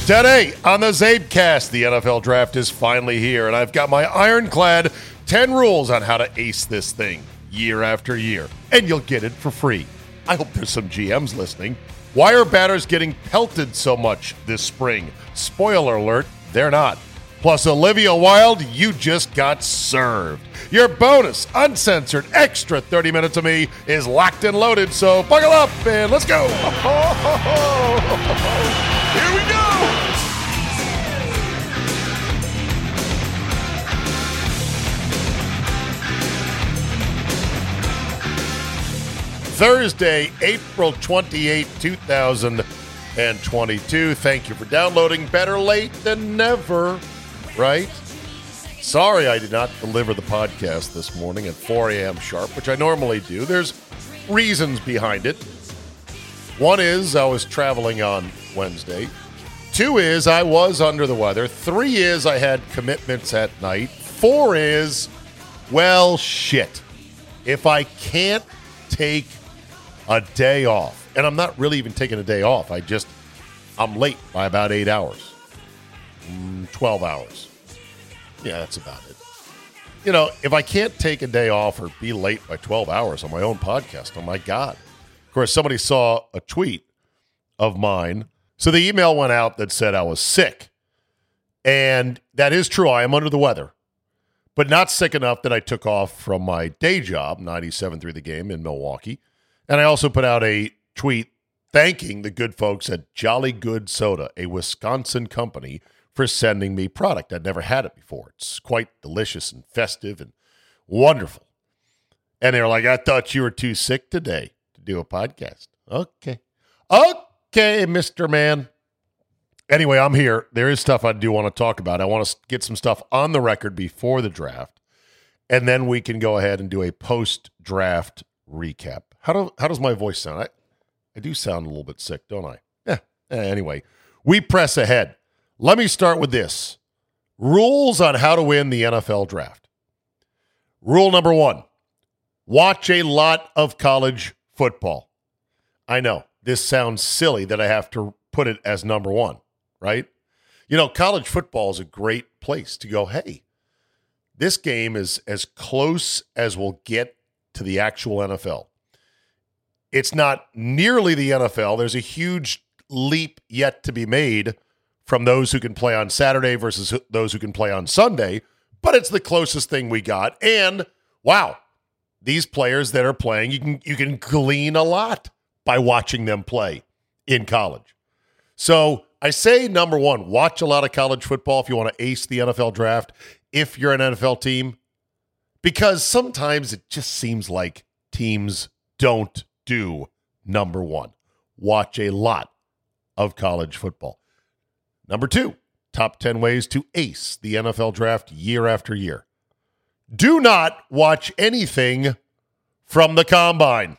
Today on the Zabecast, the NFL Draft is finally here, and I've got my ironclad 10 rules on how to ace this thing year after year, and you'll get it for free. I hope there's some GMs listening. Why are batters getting pelted so much this spring? Spoiler alert, they're not. Plus, Olivia Wilde, you just got served. Your bonus, uncensored, extra 30 minutes of me is locked and loaded, so buckle up and let's go. Here we go. Thursday, April 28, 2022. Thank you for downloading. Better late than never, right? Sorry I did not deliver the podcast this morning at 4 a.m. sharp, which I normally do. There's reasons behind it. One is I was traveling on Wednesday. 2 is I was under the weather. 3 is I had commitments at night. 4 is, well, shit. If I can't take a day off, and I'm not really even taking a day off, I'm late by about 8 hours. 12 hours. Yeah, that's about it. You know, if I can't take a day off or be late by 12 hours on my own podcast, oh my God. Of course, somebody saw a tweet of mine. So the email went out that said I was sick. And that is true. I am under the weather. But not sick enough that I took off from my day job, 97.3 The Game in Milwaukee. And I also put out a tweet thanking the good folks at Jolly Good Soda, a Wisconsin company, for sending me product. I'd never had it before. It's quite delicious and festive and wonderful. And they were like, I thought you were too sick today to do a podcast. Okay, Mr. Man. Anyway, I'm here. There is stuff I do want to talk about. I want to get some stuff on the record before the draft, and then we can go ahead and do a post-draft recap. How does my voice sound? I do sound a little bit sick, don't I? Yeah. Anyway, we press ahead. Let me start with this. Rules on how to win the NFL draft. Rule number 1, watch a lot of college football. I know, this sounds silly that I have to put it as number 1, right? You know, college football is a great place to go, hey, this game is as close as we'll get to the actual NFL. It's not nearly the NFL. There's a huge leap yet to be made from those who can play on Saturday versus those who can play on Sunday, but it's the closest thing we got. And wow, these players that are playing, you can glean a lot by watching them play in college. So I say number 1, watch a lot of college football if you want to ace the NFL draft, if you're an NFL team, because sometimes it just seems like teams don't do number 1. Watch a lot of college football. Number 2, top 10 ways to ace the NFL draft year after year. Do not watch anything from the combine.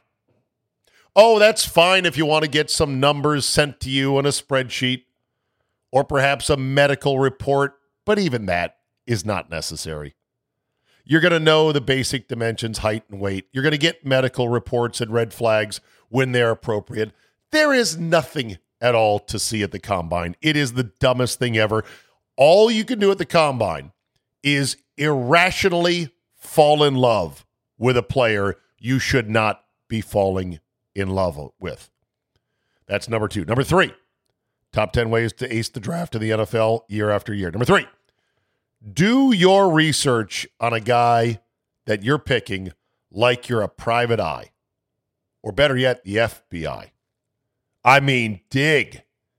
Oh, that's fine if you want to get some numbers sent to you on a spreadsheet or perhaps a medical report, but even that is not necessary. You're going to know the basic dimensions, height and weight. You're going to get medical reports and red flags when they're appropriate. There is nothing at all to see at the combine. It is the dumbest thing ever. All you can do at the combine is irrationally fall in love with a player you should not be falling in love with. That's number 2. Number 3, top 10 ways to ace the draft of the NFL year after year. Number 3, do your research on a guy that you're picking like you're a private eye, or better yet, the FBI. I mean, dig,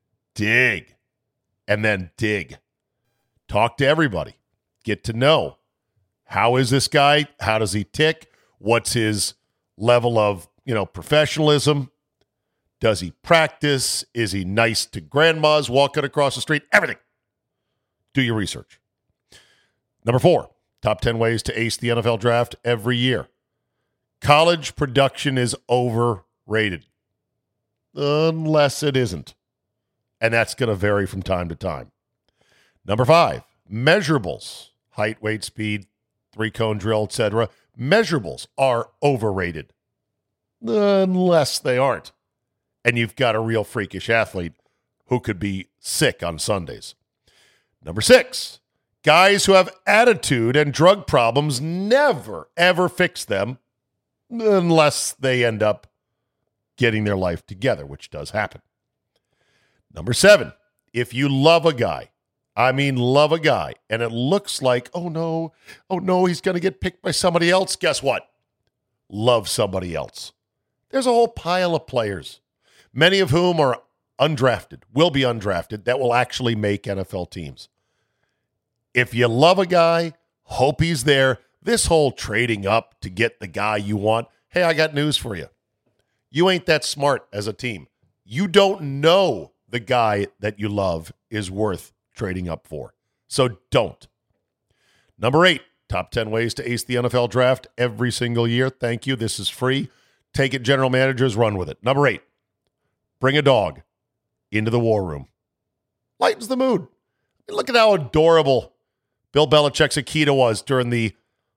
and then dig. Talk to everybody. Get to know. How is this guy? How does he tick? What's his level of, professionalism? Does he practice? Is he nice to grandmas walking across the street? Everything. Do your research. Number 4, top 10 ways to ace the NFL draft every year. College production is overrated. Unless it isn't. And that's going to vary from time to time. Number 5, measurables. Height, weight, speed, 3-cone drill, etc. Measurables are overrated. Unless they aren't. And you've got a real freakish athlete who could be sick on Sundays. Number 6, guys who have attitude and drug problems never, ever fix them unless they end up getting their life together, which does happen. Number 7, if you love a guy, and it looks like, oh no, he's going to get picked by somebody else, guess what? Love somebody else. There's a whole pile of players, many of whom are undrafted, will be undrafted, that will actually make NFL teams. If you love a guy, hope he's there. This whole trading up to get the guy you want, hey, I got news for you. You ain't that smart as a team. You don't know the guy that you love is worth trading up for. So don't. Number 8, top 10 ways to ace the NFL draft every single year. Thank you. This is free. Take it, general managers, run with it. Number 8, bring a dog into the war room. Lightens the mood. Look at how adorable Bill Belichick's Akita was during the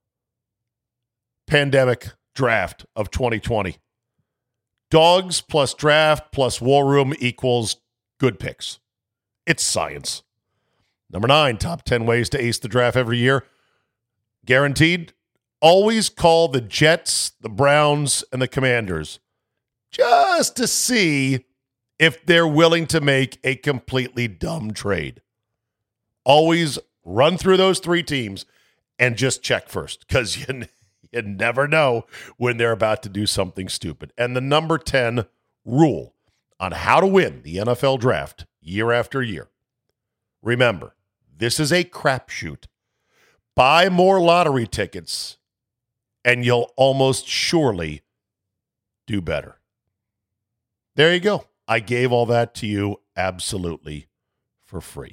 pandemic draft of 2020. Dogs plus draft plus war room equals good picks. It's science. Number 9, top 10 ways to ace the draft every year. Guaranteed. Always call the Jets, the Browns, and the Commanders just to see if they're willing to make a completely dumb trade. Always run through those 3 teams and just check first, because you never know when they're about to do something stupid. And the number 10 rule on how to win the NFL draft year after year. Remember, this is a crapshoot. Buy more lottery tickets, and you'll almost surely do better. There you go. I gave all that to you absolutely for free.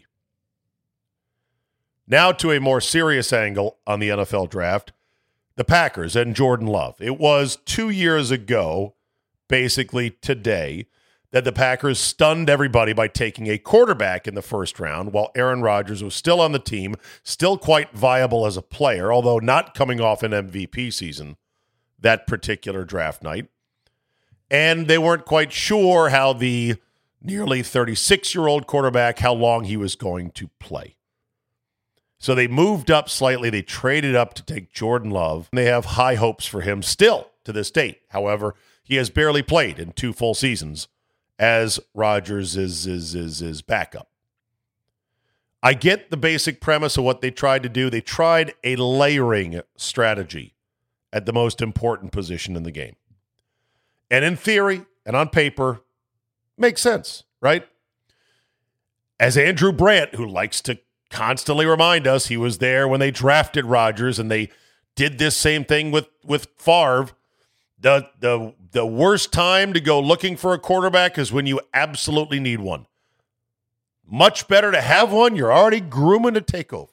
Now to a more serious angle on the NFL draft, the Packers and Jordan Love. It was 2 years ago, basically today, that the Packers stunned everybody by taking a quarterback in the first round while Aaron Rodgers was still on the team, still quite viable as a player, although not coming off an MVP season that particular draft night. And they weren't quite sure how the nearly 36-year-old quarterback, how long he was going to play. So they moved up slightly. They traded up to take Jordan Love. They have high hopes for him still to this date. However, he has barely played in 2 full seasons as Rodgers is backup. I get the basic premise of what they tried to do. They tried a layering strategy at the most important position in the game. And in theory and on paper, makes sense, right? As Andrew Brandt, who likes to constantly remind us, he was there when they drafted Rodgers, and they did this same thing with Favre. The worst time to go looking for a quarterback is when you absolutely need one. Much better to have one you're already grooming to take over.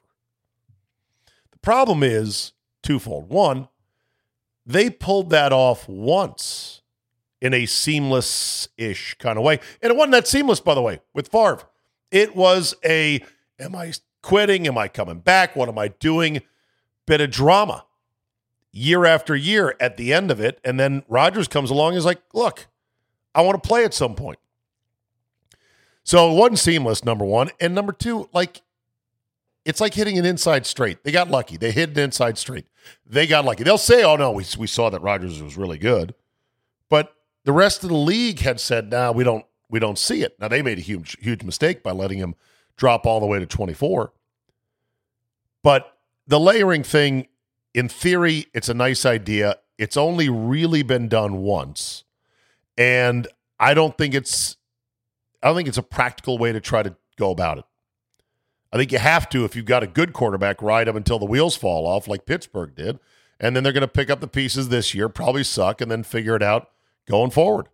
The problem is twofold. One, they pulled that off once in a seamless-ish kind of way. And it wasn't that seamless, by the way, with Favre. It was am I quitting? Am I coming back? What am I doing? Bit of drama year after year at the end of it. And then Rodgers comes along and is like, look, I want to play at some point. So it wasn't seamless, number one. And number two, it's like hitting an inside straight. They got lucky. They hit an inside straight. They got lucky. They'll say, oh, no, we saw that Rodgers was really good. But the rest of the league had said, nah, we don't see it. Now, they made a huge mistake by letting him drop all the way to 24. But the layering thing, in theory, it's a nice idea. It's only really been done once. And I don't think it's a practical way to try to go about it. I think you have to, if you've got a good quarterback, ride him until the wheels fall off like Pittsburgh did. And then they're going to pick up the pieces this year, probably suck, and then figure it out going forward.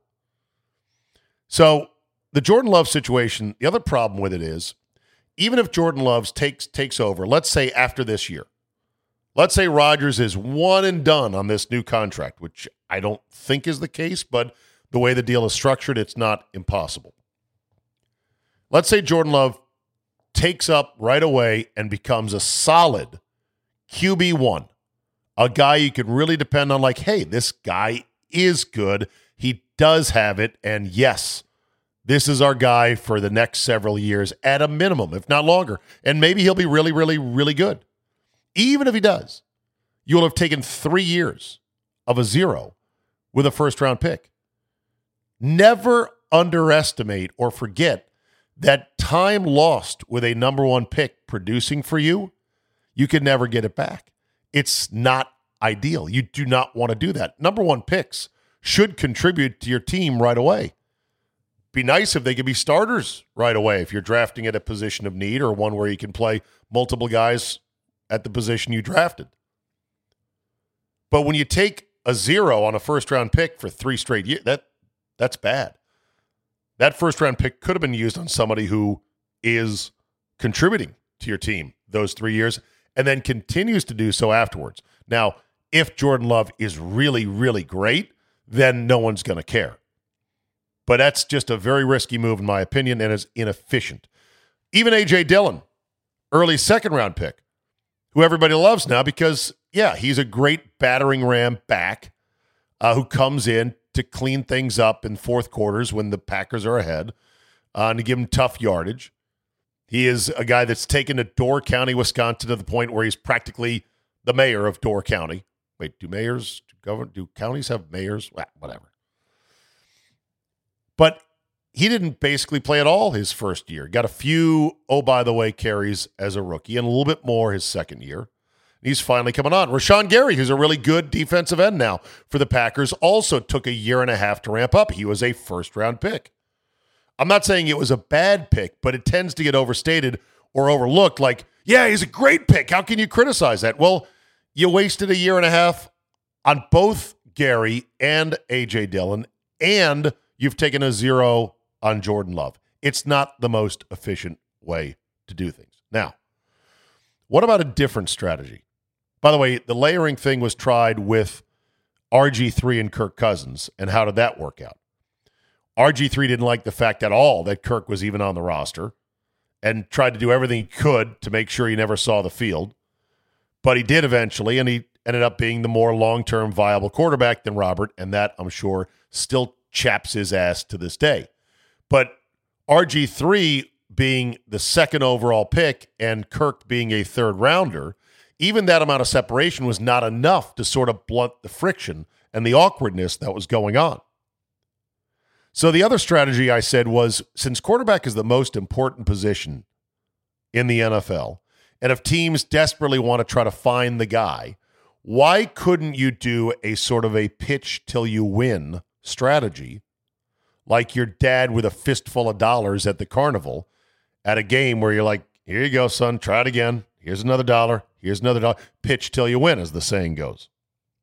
So the Jordan Love situation, the other problem with it is, even if Jordan Love takes over, let's say after this year, let's say Rodgers is one and done on this new contract, which I don't think is the case, but the way the deal is structured, it's not impossible. Let's say Jordan Love takes up right away and becomes a solid QB1, a guy you can really depend on, like, hey, this guy is good. He does have it, and yes, this is our guy for the next several years at a minimum, if not longer. And maybe he'll be really, really, really good. Even if he does, you'll have taken 3 years of a zero with a first-round pick. Never underestimate or forget that time lost with a number one pick producing for you, you can never get it back. It's not ideal. You do not want to do that. Number one picks should contribute to your team right away. Be nice if they could be starters right away if you're drafting at a position of need or one where you can play multiple guys at the position you drafted. But when you take a zero on a first-round pick for 3 straight years, that's bad. That first-round pick could have been used on somebody who is contributing to your team those 3 years and then continues to do so afterwards. Now, if Jordan Love is really, really great, then no one's going to care. But that's just a very risky move, in my opinion, and is inefficient. Even A.J. Dillon, early second-round pick, who everybody loves now because, yeah, he's a great battering ram back who comes in to clean things up in fourth quarters when the Packers are ahead and to give them tough yardage. He is a guy that's taken to Door County, Wisconsin, to the point where he's practically the mayor of Door County. Wait, do counties have mayors? Well, whatever. But he didn't basically play at all his first year. Got a few, by the way, carries as a rookie and a little bit more his second year. He's finally coming on. Rashawn Gary, who's a really good defensive end now for the Packers, also took a year and a half to ramp up. He was a first-round pick. I'm not saying it was a bad pick, but it tends to get overstated or overlooked like, yeah, he's a great pick. How can you criticize that? Well, you wasted a year and a half on both Gary and A.J. Dillon, and you've taken a zero on Jordan Love. It's not the most efficient way to do things. Now, what about a different strategy? By the way, the layering thing was tried with RG3 and Kirk Cousins, and how did that work out? RG3 didn't like the fact at all that Kirk was even on the roster and tried to do everything he could to make sure he never saw the field. But he did eventually, and he ended up being the more long-term viable quarterback than Robert, and that, I'm sure, still chaps his ass to this day. But RG3 being the second overall pick and Kirk being a third rounder, even that amount of separation was not enough to sort of blunt the friction and the awkwardness that was going on. So the other strategy I said was, since quarterback is the most important position in the NFL, and if teams desperately want to try to find the guy, why couldn't you do a sort of a pitch till you win strategy, like your dad with a fistful of dollars at the carnival at a game where you're like, here you go, son, try it again. Here's another $1. Here's another $1. Pitch till you win, as the saying goes.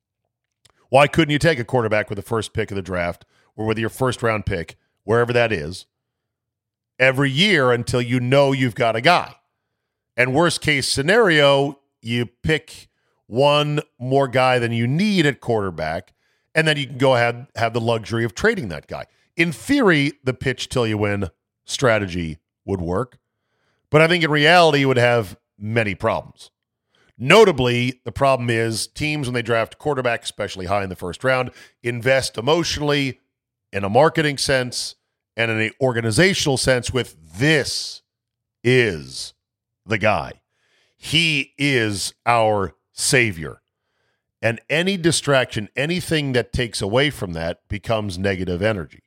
Why couldn't you take a quarterback with the first pick of the draft or with your first-round pick, wherever that is, every year until you know you've got a guy? And worst-case scenario, you pick one more guy than you need at quarterback, and then you can go ahead have the luxury of trading that guy. In theory, the pitch till you win strategy would work, but I think in reality it would have many problems. Notably, the problem is teams, when they draft quarterback, especially high in the first round, invest emotionally, in a marketing sense, and in an organizational sense with, this is the guy. He is our savior. And any distraction, anything that takes away from that becomes negative energy.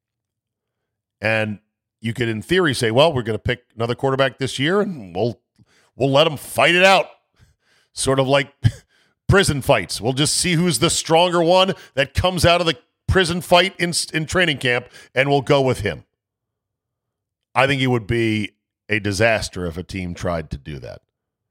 And you could, in theory, say, well, we're going to pick another quarterback this year, and we'll let them fight it out. Sort of like prison fights. We'll just see who's the stronger one that comes out of the prison fight in training camp, and we'll go with him. I think it would be a disaster if a team tried to do that.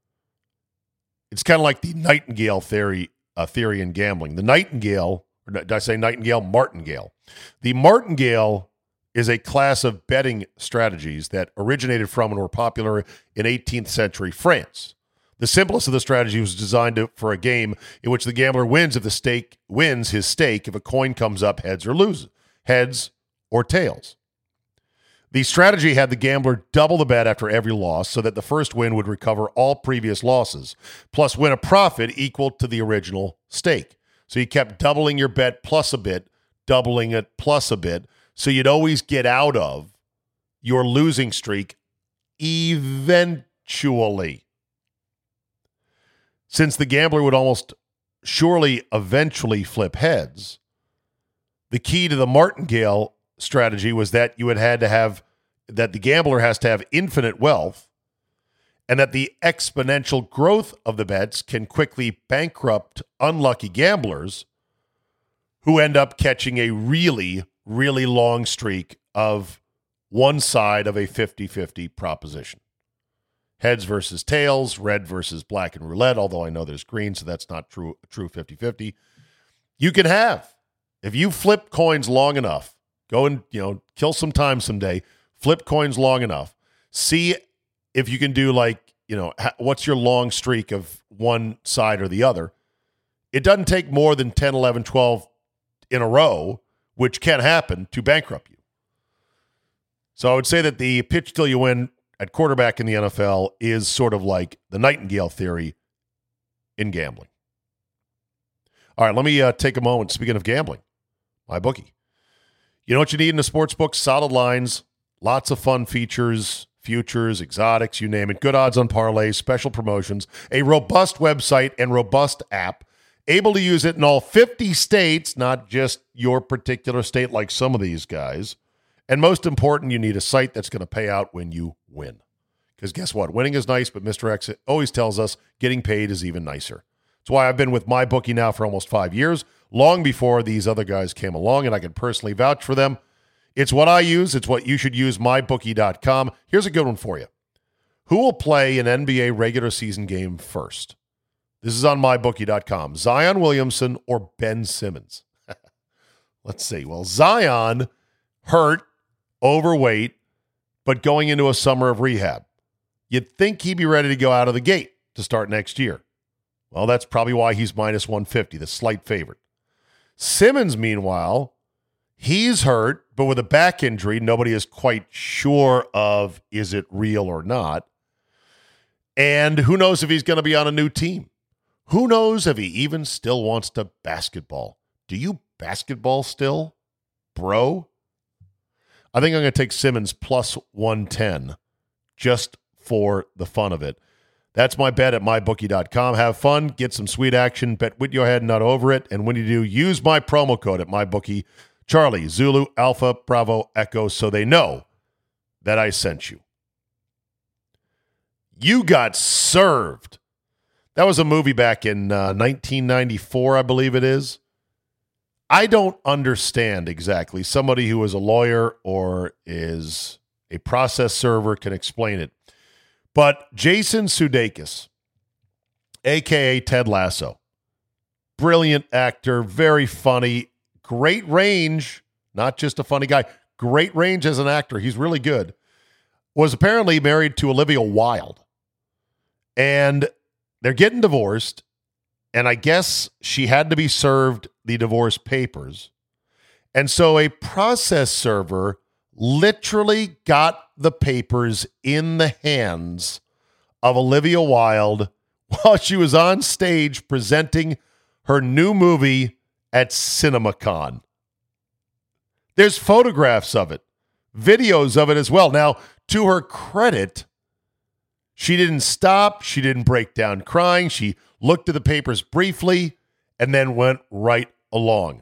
It's kind of like the Nightingale theory in gambling. The Nightingale, or did I say Nightingale? Martingale. The Martingale is a class of betting strategies that originated from and were popular in 18th century France. The simplest of the strategy was designed for a game in which the gambler wins if the stake wins his stake if a coin comes up heads or loses, heads or tails. The strategy had the gambler double the bet after every loss so that the first win would recover all previous losses, plus win a profit equal to the original stake. So you kept doubling your bet plus a bit, doubling it plus a bit, so you'd always get out of your losing streak eventually. Since the gambler would almost surely eventually flip heads, the key to the martingale strategy was that you had to have, that the gambler has to have infinite wealth, and that the exponential growth of the bets can quickly bankrupt unlucky gamblers who end up catching a really, really long streak of one side of a 50-50 proposition. Heads versus tails, red versus black and roulette, although I know there's green, so that's not true 50-50. You can have, if you flip coins long enough, go and, kill some time someday, flip coins long enough, see if you can do what's your long streak of one side or the other. It doesn't take more than 10, 11, 12 in a row, which can happen, to bankrupt you. So I would say that the pitch till you win at quarterback in the NFL is sort of like the Nightingale theory in gambling. All right, let me take a moment. Speaking of gambling, MyBookie. You know what you need in a sports book? Solid lines, lots of fun features, futures, exotics, you name it. Good odds on parlays, special promotions, a robust website and robust app, able to use it in all 50 states, not just your particular state like some of these guys. And most important, you need a site that's going to pay out when you win. Because guess what? Winning is nice, but Mr. X always tells us getting paid is even nicer. That's why I've been with MyBookie now for almost 5 years, long before these other guys came along, and I can personally vouch for them. It's what I use. It's what you should use, mybookie.com. Here's a good one for you. Who will play an NBA regular season game first? This is on mybookie.com. Zion Williamson or Ben Simmons? Let's see. Well, Zion, hurt, overweight, but going into a summer of rehab. You'd think he'd be ready to go out of the gate to start next year. Well, that's probably why he's minus 150, the slight favorite. Simmons, meanwhile, he's hurt, but with a back injury, nobody is quite sure of is it real or not. And who knows if he's going to be on a new team. Who knows if he even still wants to basketball. Do you basketball still, bro? I think I'm going to take Simmons plus 110 just for the fun of it. That's my bet at mybookie.com. Have fun, get some sweet action, bet with your head, not over it. And when you do, use my promo code at MyBookie, Charlie, Zulu, Alpha, Bravo, Echo, so they know that I sent you. You got served. That was a movie back in 1994, I believe it is. I don't understand exactly. Somebody who is a lawyer or is a process server can explain it. But Jason Sudeikis, a.k.a. Ted Lasso, brilliant actor, very funny, great range, not just a funny guy, great range as an actor. He's really good. Was apparently married to Olivia Wilde. And they're getting divorced, and I guess she had to be served the divorce papers. And so a process server literally got the papers in the hands of Olivia Wilde while she was on stage presenting her new movie at CinemaCon. There's photographs of it, videos of it as well. Now, to her credit, she didn't stop. She didn't break down crying. She looked at the papers briefly and then went right along.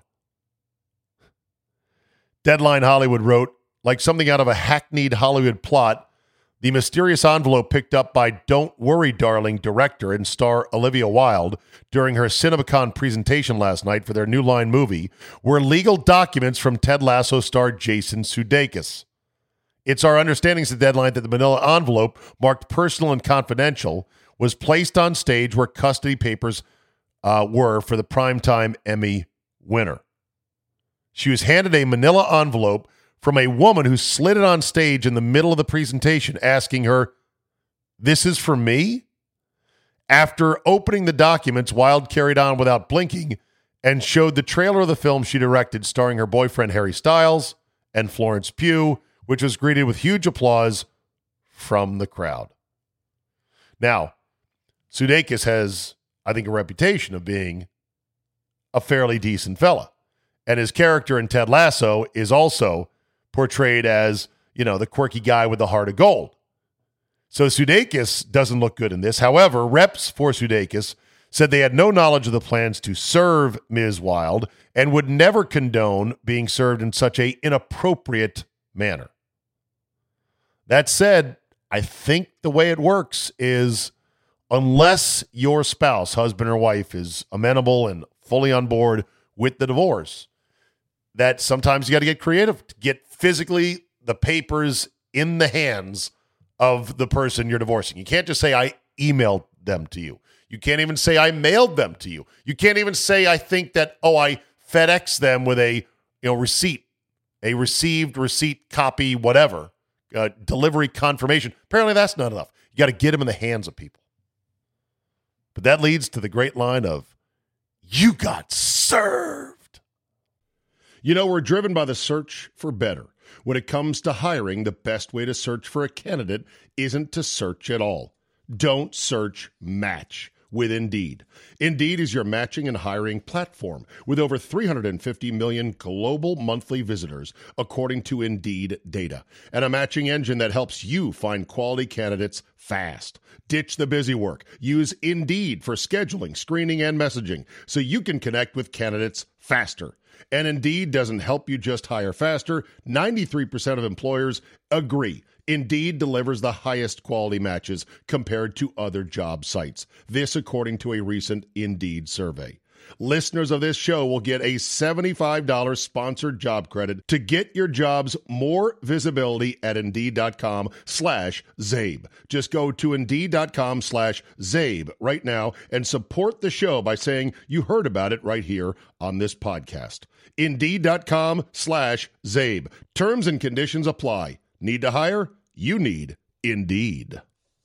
Deadline Hollywood wrote, like something out of a hackneyed Hollywood plot, the mysterious envelope picked up by Don't Worry, Darling director and star Olivia Wilde during her CinemaCon presentation last night for their New Line movie were legal documents from Ted Lasso star Jason Sudeikis. It's our understanding, said Deadline, that the manila envelope, marked personal and confidential, was placed on stage where custody papers were for the Primetime Emmy winner. She was handed a manila envelope from a woman who slid it on stage in the middle of the presentation, asking her, "This is for me?" After opening the documents, Wilde carried on without blinking and showed the trailer of the film she directed starring her boyfriend Harry Styles and Florence Pugh, which was greeted with huge applause from the crowd. Now, Sudeikis has, I think, a reputation of being a fairly decent fella. And his character in Ted Lasso is also portrayed as, the quirky guy with the heart of gold. So Sudeikis doesn't look good in this. However, reps for Sudeikis said they had no knowledge of the plans to serve Ms. Wilde and would never condone being served in such an inappropriate manner. That said, I think the way it works is unless your spouse, husband or wife, is amenable and fully on board with the divorce, that sometimes you got to get creative to get physically the papers in the hands of the person you're divorcing. You can't just say, I emailed them to you. You can't even say, I mailed them to you. You can't even say, I think that, I FedEx them with a receipt, a received receipt copy, whatever, delivery confirmation. Apparently that's not enough. You got to get them in the hands of people. But that leads to the great line of, you got served. We're driven by the search for better. When it comes to hiring, the best way to search for a candidate isn't to search at all. Don't search, match with Indeed. Indeed is your matching and hiring platform with over 350 million global monthly visitors, according to Indeed data, and a matching engine that helps you find quality candidates fast. Ditch the busy work. Use Indeed for scheduling, screening, and messaging so you can connect with candidates faster. And Indeed doesn't help you just hire faster. 93% of employers agree. Indeed delivers the highest quality matches compared to other job sites. This according to a recent Indeed survey. Listeners of this show will get a $75 sponsored job credit to get your jobs more visibility at Indeed.com/Zabe. Just go to Indeed.com/Zabe right now and support the show by saying you heard about it right here on this podcast. Indeed.com/Zabe. Terms and conditions apply. Need to hire? You need Indeed.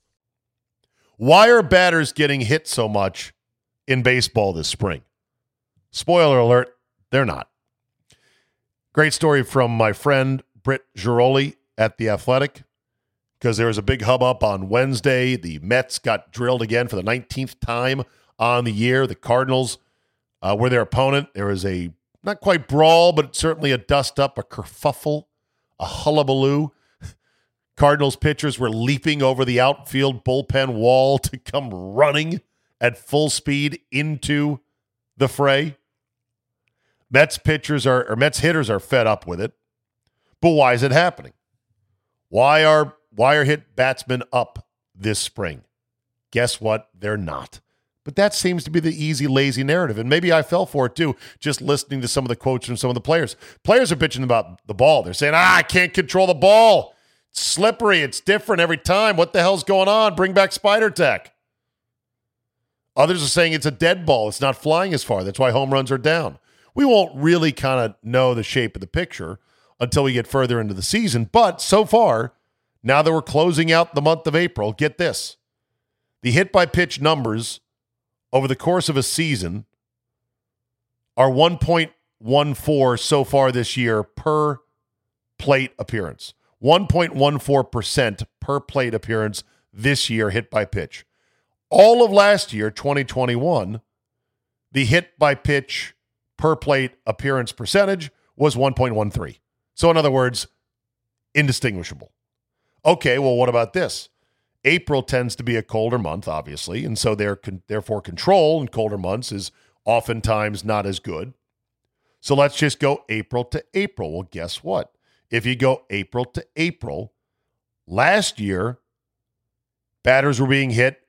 Why are batters getting hit so much in baseball this spring? Spoiler alert, they're not. Great story from my friend Britt Giroli at The Athletic, because there was a big hubbub on Wednesday. The Mets got drilled again for the 19th time on the year. The Cardinals were their opponent. There was a not quite brawl, but certainly a dust-up, a kerfuffle, a hullabaloo. Cardinals pitchers were leaping over the outfield bullpen wall to come running at full speed into the fray. Mets hitters are fed up with it. But why is it happening? Why are hit batsmen up this spring? Guess what? They're not. But that seems to be the easy, lazy narrative. And maybe I fell for it too, just listening to some of the quotes from some of the players. Players are bitching about the ball. They're saying, I can't control the ball. It's slippery. It's different every time. What the hell's going on? Bring back Spider Tech. Others are saying it's a dead ball. It's not flying as far. That's why home runs are down. We won't really kind of know the shape of the picture until we get further into the season. But so far, now that we're closing out the month of April, get this. The hit-by-pitch numbers over the course of a season are 1.14 so far this year per plate appearance. 1.14% per plate appearance this year hit by pitch. All of last year, 2021, the hit by pitch per plate appearance percentage was 1.13. So in other words, indistinguishable. Okay, well, what about this? April tends to be a colder month, obviously, and so therefore control in colder months is oftentimes not as good. So let's just go April to April. Well, guess what? If you go April to April, last year, batters were being hit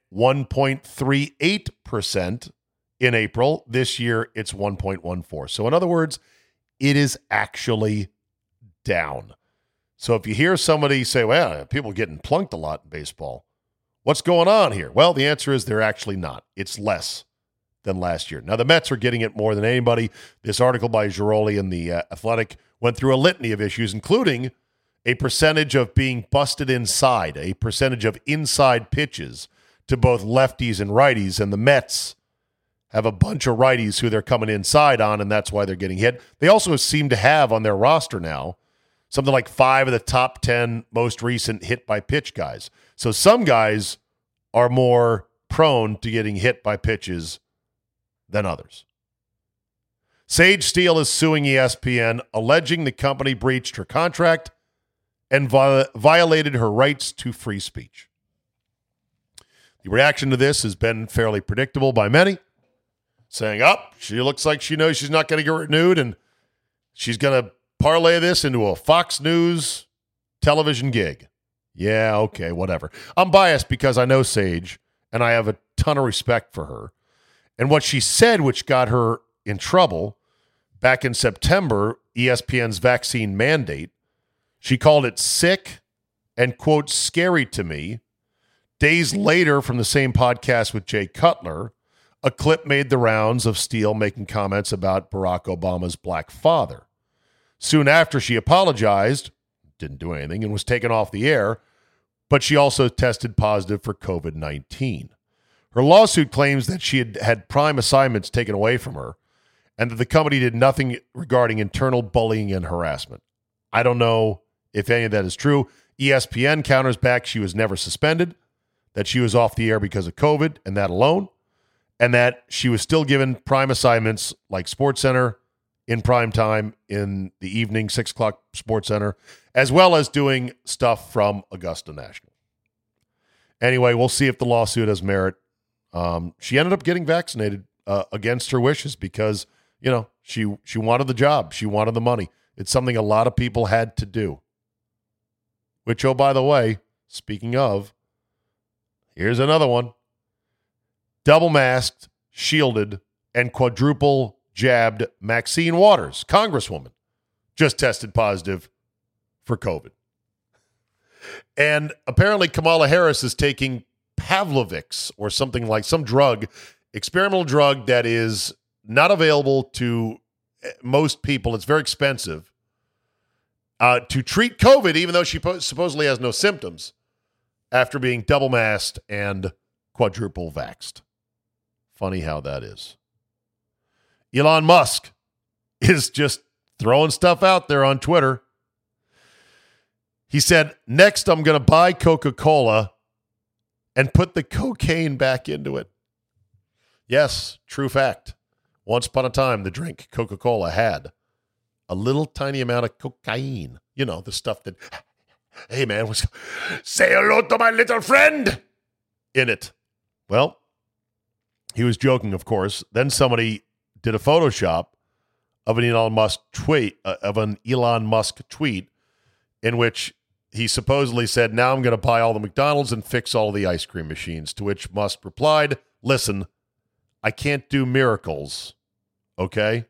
1.38% in April. This year, it's 1.14. So in other words, it is actually down. So if you hear somebody say, well, people are getting plunked a lot in baseball, what's going on here? Well, the answer is they're actually not. It's less than last year. Now, the Mets are getting it more than anybody. This article by Giroli in The Athletic went through a litany of issues, including a percentage of being busted inside, a percentage of inside pitches to both lefties and righties, and the Mets have a bunch of righties who they're coming inside on, and that's why they're getting hit. They also seem to have on their roster now something like 5 of the top 10 most recent hit-by-pitch guys. So some guys are more prone to getting hit by pitches than others. Sage Steele is suing ESPN, alleging the company breached her contract and violated her rights to free speech. The reaction to this has been fairly predictable by many, saying, she looks like she knows she's not going to get renewed, and she's going to parlay this into a Fox News television gig. Yeah, okay, whatever. I'm biased because I know Sage, and I have a ton of respect for her. And what she said, which got her in trouble, back in September, ESPN's vaccine mandate, she called it sick and, quote, scary to me. Days later, from the same podcast with Jay Cutler, a clip made the rounds of Steele making comments about Barack Obama's black father. Soon after, she apologized, didn't do anything, and was taken off the air, but she also tested positive for COVID-19. Her lawsuit claims that she had prime assignments taken away from her and that the company did nothing regarding internal bullying and harassment. I don't know if any of that is true. ESPN counters back she was never suspended, that she was off the air because of COVID and that alone, and that she was still given prime assignments like SportsCenter in prime time in the evening, 6 o'clock SportsCenter, as well as doing stuff from Augusta National. Anyway, we'll see if the lawsuit has merit. She ended up getting vaccinated against her wishes because, she wanted the job. She wanted the money. It's something a lot of people had to do. Which, oh, by the way, speaking of, here's another one. Double masked, shielded, and quadruple jabbed Maxine Waters, Congresswoman, just tested positive for COVID. And apparently Kamala Harris is taking Pavlovix or something like some drug, experimental drug that is not available to most people. It's very expensive to treat COVID, even though she supposedly has no symptoms after being double masked and quadruple vaxxed. Funny how that is. Elon Musk is just throwing stuff out there on Twitter. He said, next I'm going to buy Coca-Cola and put the cocaine back into it. Yes, true fact. Once upon a time, the drink Coca-Cola had a little tiny amount of cocaine. The stuff that, hey man, say hello to my little friend in it. Well, he was joking, of course. Then somebody did a Photoshop of an Elon Musk tweet, in which he supposedly said, now I'm going to buy all the McDonald's and fix all the ice cream machines, to which Musk replied, listen, I can't do miracles, okay?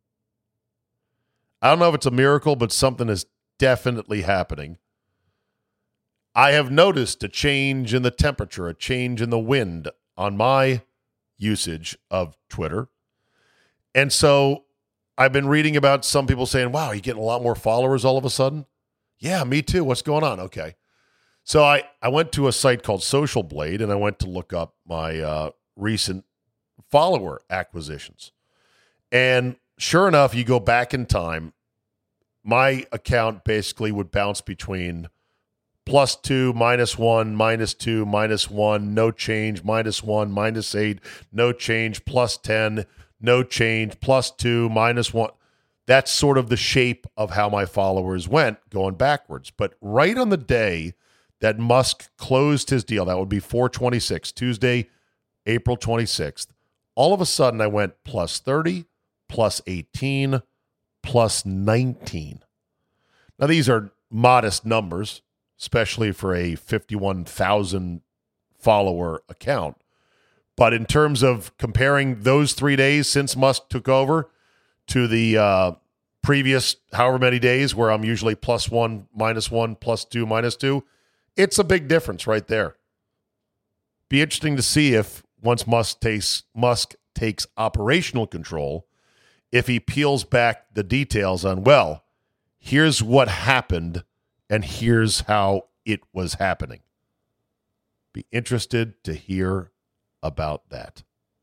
I don't know if it's a miracle, but something is definitely happening. I have noticed a change in the temperature, a change in the wind on my usage of Twitter. And so I've been reading about some people saying, wow, you're getting a lot more followers all of a sudden? Yeah, me too. What's going on? Okay. So I went to a site called Social Blade, and I went to look up my recent follower acquisitions. And sure enough, you go back in time, my account basically would bounce between +2, -1, -2, -1, no change, -1, -8, no change, +10, no change, +2, -1. That's sort of the shape of how my followers went going backwards. But right on the day that Musk closed his deal, that would be 4/26, Tuesday, April 26th, all of a sudden I went +30, +18, +19. Now, these are modest numbers, especially for a 51,000 follower account. But in terms of comparing those 3 days since Musk took over to the previous however many days where I'm usually +1, -1, +2, -2, it's a big difference right there. Be interesting to see if once Musk takes operational control, if he peels back the details on, well, here's what happened and here's how it was happening. Be interested to hear about that.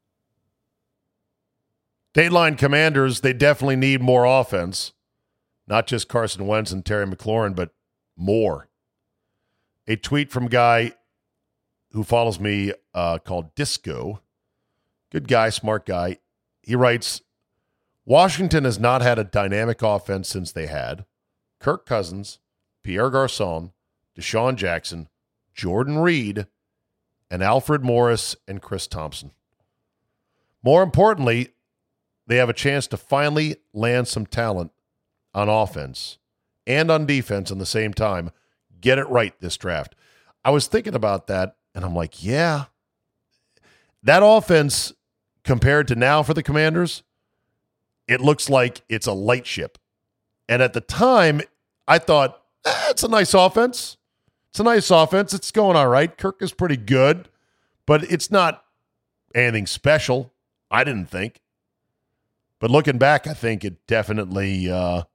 Dateline Commanders, they definitely need more offense. Not just Carson Wentz and Terry McLaurin, but more. A tweet from a guy who follows me called Disco. Good guy, smart guy. He writes, Washington has not had a dynamic offense since they had Kirk Cousins, Pierre Garçon, Deshaun Jackson, Jordan Reed, and Alfred Morris and Chris Thompson. More importantly, they have a chance to finally land some talent on offense and on defense in the same time. Get it right this draft. I was thinking about that, and I'm like, yeah, that offense compared to now for the Commanders, it looks like it's a light ship. And at the time, I thought, it's a nice offense. It's a nice offense. It's going all right. Kirk is pretty good, but it's not anything special, I didn't think. But looking back, I think it definitely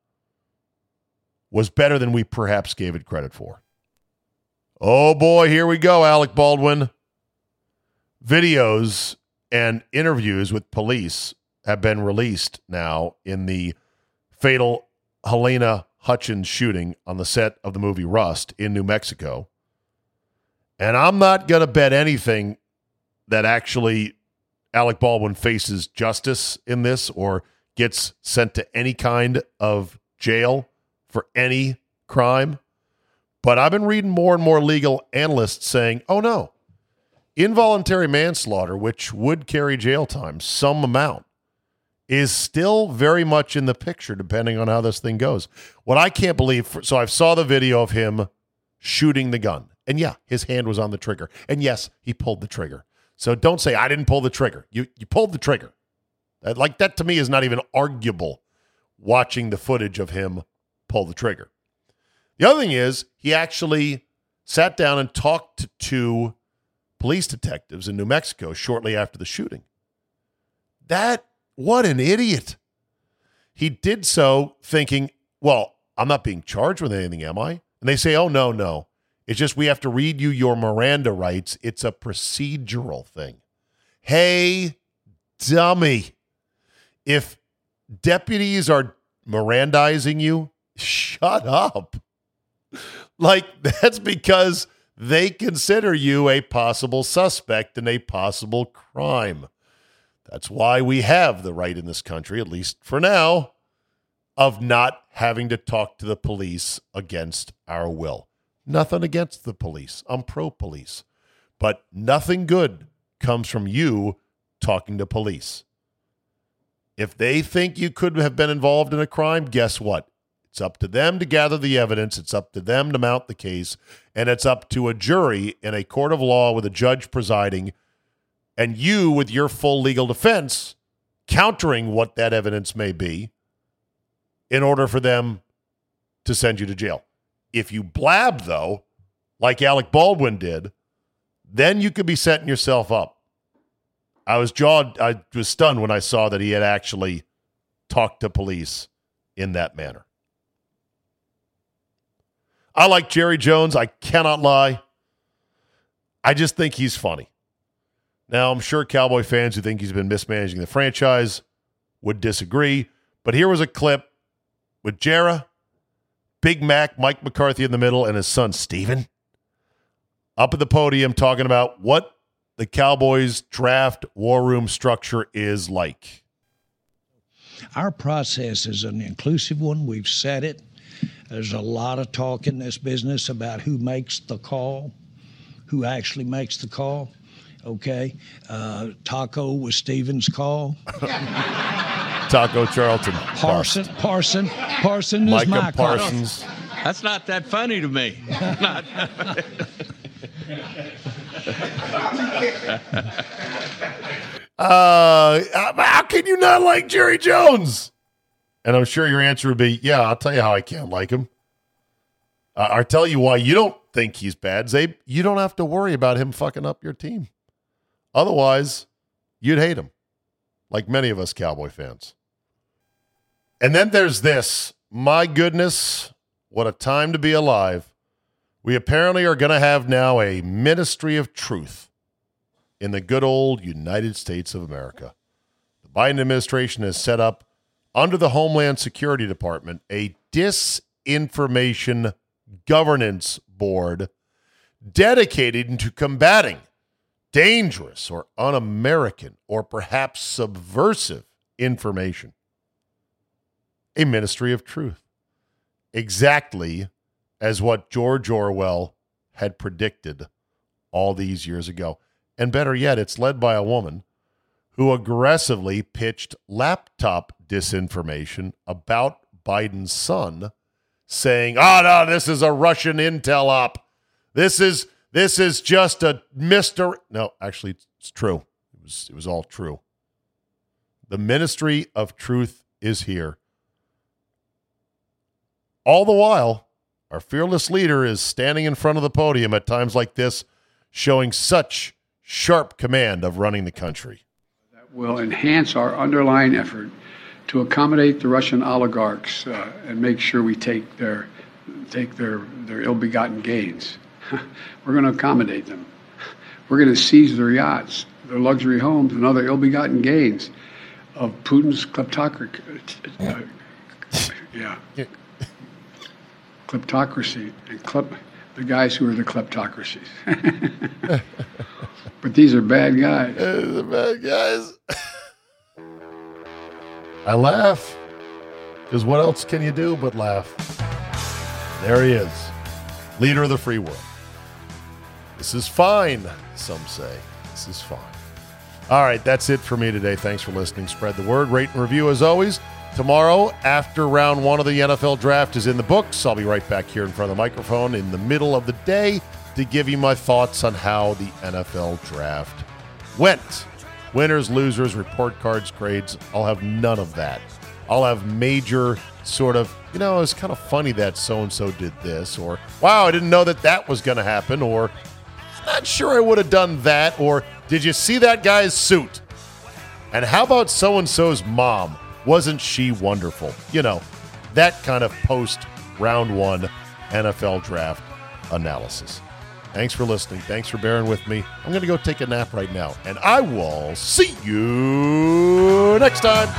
was better than we perhaps gave it credit for. Oh, boy, here we go, Alec Baldwin. Videos and interviews with police have been released now in the fatal Helena Hutchins shooting on the set of the movie Rust in New Mexico. And I'm not going to bet anything that actually Alec Baldwin faces justice in this or gets sent to any kind of jail for any crime. But I've been reading more and more legal analysts saying, oh no, involuntary manslaughter, which would carry jail time, some amount, is still very much in the picture depending on how this thing goes. What I can't believe, so I saw the video of him shooting the gun. And yeah, his hand was on the trigger. And yes, he pulled the trigger. So don't say, I didn't pull the trigger. You pulled the trigger. That to me is not even arguable watching the footage of him pull the trigger. The other thing is he actually sat down and talked to police detectives in New Mexico shortly after the shooting. What an idiot. He did so thinking, well, I'm not being charged with anything, am I? And they say, oh, no. It's just we have to read you your Miranda rights. It's a procedural thing. Hey, dummy. If deputies are Mirandizing you, shut up. That's because they consider you a possible suspect in a possible crime. That's why we have the right in this country, at least for now, of not having to talk to the police against our will. Nothing against the police. I'm pro-police. But nothing good comes from you talking to police. If they think you could have been involved in a crime, guess what? It's up to them to gather the evidence. It's up to them to mount the case. And it's up to a jury in a court of law with a judge presiding and you with your full legal defense countering what that evidence may be in order for them to send you to jail. If you blab, though, like Alec Baldwin did, then you could be setting yourself up. I was stunned when I saw that he had actually talked to police in that manner. I like Jerry Jones. I cannot lie. I just think he's funny. Now, I'm sure Cowboy fans who think he's been mismanaging the franchise would disagree, but here was a clip with Jera, Big Mac, Mike McCarthy in the middle, and his son Steven up at the podium talking about what the Cowboys draft war room structure is like. Our process is an inclusive one. We've said it. There's a lot of talk in this business about who makes the call, who actually makes the call. Okay. Taco was Steven's call. Taco Charlton. Parson is Micah my call. Parsons. That's not that funny to me. How can you not like Jerry Jones? And I'm sure your answer would be, yeah, I'll tell you how I can't like him. I'll tell you why you don't think he's bad, Zabe. You don't have to worry about him fucking up your team. Otherwise, you'd hate him, like many of us Cowboy fans. And then there's this. My goodness, what a time to be alive. We apparently are going to have now a ministry of truth in the good old United States of America. The Biden administration has set up, under the Homeland Security Department, a disinformation governance board dedicated to combating dangerous or un-American or perhaps subversive information. A ministry of truth. Exactly as what George Orwell had predicted all these years ago. And better yet, it's led by a woman who aggressively pitched laptop disinformation about Biden's son, saying, "Oh no, this is a Russian intel op. This is just a mystery." No, actually, it's true. It was all true. The ministry of truth is here. All the while, our fearless leader is standing in front of the podium at times like this, showing such sharp command of running the country. That will enhance our underlying effort to accommodate the Russian oligarchs and make sure we take their ill-begotten gains. We're going to accommodate them. We're going to seize their yachts, their luxury homes, and other ill-begotten gains of Putin's kleptocracy. Kleptocracy and the guys who are the kleptocracies. But these are bad guys. The bad guys. I laugh because what else can you do but laugh? There he is, leader of the free world. This is fine, some say. This is fine. All right, that's it for me today. Thanks for listening. Spread the word, rate and review as always. Tomorrow, after round 1 of the NFL draft is in the books, I'll be right back here in front of the microphone in the middle of the day to give you my thoughts on how the NFL draft went. Winners, losers, report cards, grades, I'll have none of that. I'll have major sort of, it's kind of funny that so-and-so did this, or, wow, I didn't know that was going to happen, or, I'm not sure I would have done that, or, did you see that guy's suit? And how about so-and-so's mom? Wasn't she wonderful? That kind of post-round 1 NFL draft analysis. Thanks for listening. Thanks for bearing with me. I'm going to go take a nap right now, and I will see you next time.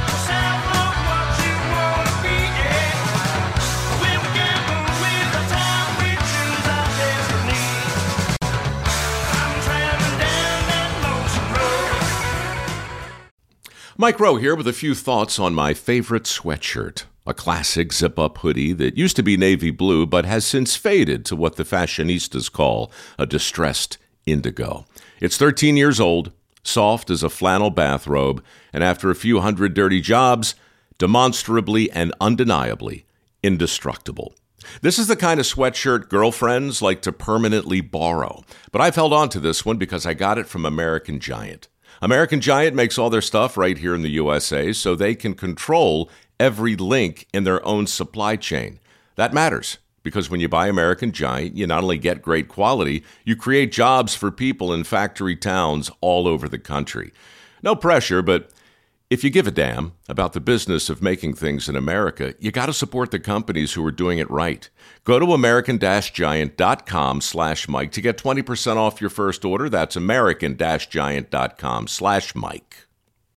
Mike Rowe here with a few thoughts on my favorite sweatshirt, a classic zip-up hoodie that used to be navy blue but has since faded to what the fashionistas call a distressed indigo. It's 13 years old, soft as a flannel bathrobe, and after a few hundred dirty jobs, demonstrably and undeniably indestructible. This is the kind of sweatshirt girlfriends like to permanently borrow, but I've held on to this one because I got it from American Giant. American Giant makes all their stuff right here in the USA so they can control every link in their own supply chain. That matters because when you buy American Giant, you not only get great quality, you create jobs for people in factory towns all over the country. No pressure, but if you give a damn about the business of making things in America, you got to support the companies who are doing it right. Go to american-giant.com/Mike to get 20% off your first order. That's american-giant.com/Mike.